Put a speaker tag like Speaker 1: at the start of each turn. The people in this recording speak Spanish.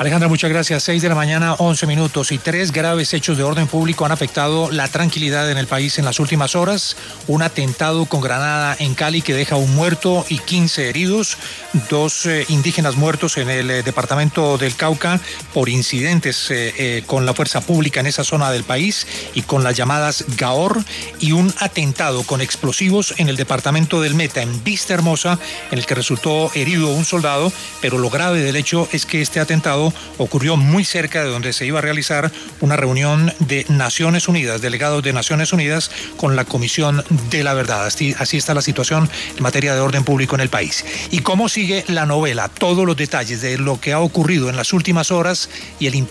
Speaker 1: Alejandra, muchas gracias. 6 de la mañana, 11 minutos, y 3 graves hechos de orden público han afectado la tranquilidad en el país en las últimas horas. Un atentado con granada en Cali que deja un muerto y 15 heridos. 2 indígenas muertos en el departamento del Cauca por incidentes con la fuerza pública en esa zona del país y con las llamadas Gaor. Y un atentado con explosivos en el departamento del Meta, en Vista Hermosa, en el que resultó herido un soldado. Pero lo grave del hecho es que este atentado ocurrió muy cerca de donde se iba a realizar una reunión de Naciones Unidas, delegados de Naciones Unidas con la Comisión de la Verdad. Así está la situación en materia de orden público en el país. ¿Y cómo sigue la novela? Todos los detalles de lo que ha ocurrido en las últimas horas y el impacto